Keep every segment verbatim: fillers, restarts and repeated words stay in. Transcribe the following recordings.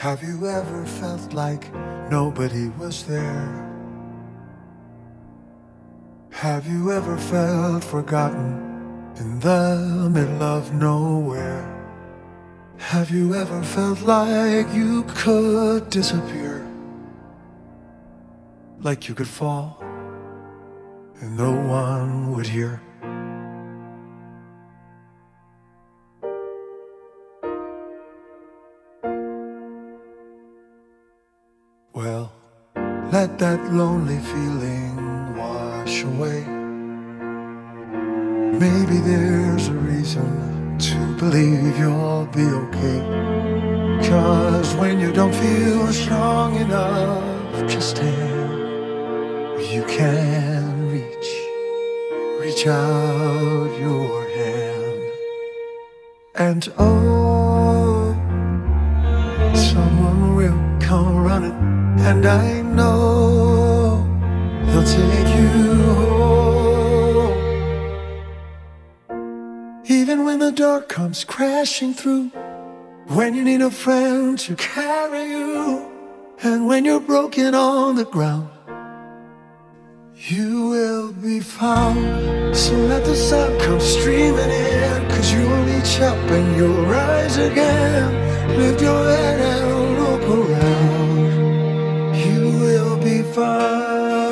Have you ever felt like nobody was there? Have you ever felt forgotten in the middle of nowhere? Have you ever felt like you could disappear? Like you could fall and no one would hear? Well, let that lonely feeling wash away. Maybe there's a reason to believe you'll be okay. 'Cause when you don't feel strong enough to stand, you can reach, reach out your hand. And oh, someone will come running, and I know they'll take you home. Even when the dark comes crashing through, when you need a friend to carry you, and when you're broken on the ground, you will be found. So let the sun come streaming in, 'cause you'll reach up and you'll rise again. Lift your head and look around. You will be found.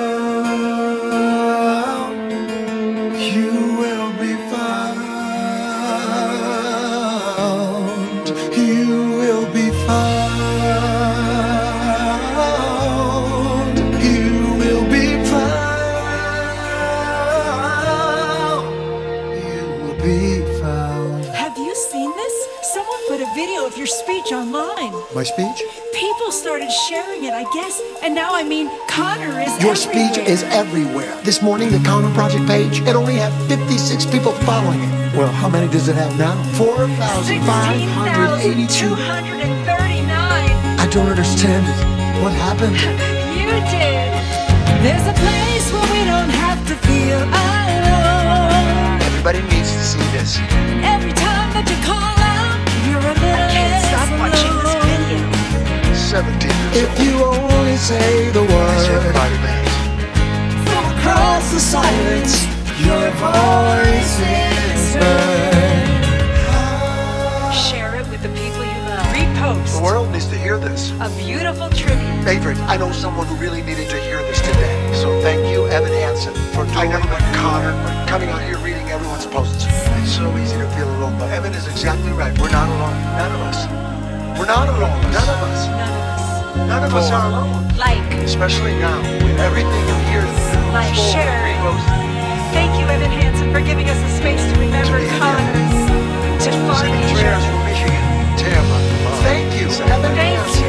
You will be found. You will be found. You will be found. You will be found. Have you seen this? Someone put a video of your speech online. My speech? People started sharing it, I guess, and now, I mean, Connor is Your everywhere. speech is everywhere. This morning, the Connor Project page, it only had fifty-six people following it. Well, how many does it have now? four thousand five hundred eighty-two. sixteen thousand two hundred thirty-nine. I don't understand it. What happened? You did. There's a place where we don't have to feel alone. Everybody needs to see this. Every time that you call out, you're a little I can't stop less watching this alone. video. seventeen years If you only say the word, Everybody knows. From across the silence, your voice is heard. Share it with the people you love. Repost. The world needs to hear this. A beautiful tribute. Favorite, I know someone who really needed to hear this today. So thank you, Evan Hansen, for doing what Connor, for coming out here reading everyone's posts. It's so easy to feel alone, but Evan is exactly right. We're not alone. None of us. We're not alone. None of us. None of us. None of us are alone. Like, Especially now, with everything you hear. like, share. Repost. Thank you, Evan Hansen, for giving us a space to remember To be Connor, to find Sending each prayers other. from Michigan. Tampa. Thank you, Evan Thank Hansen.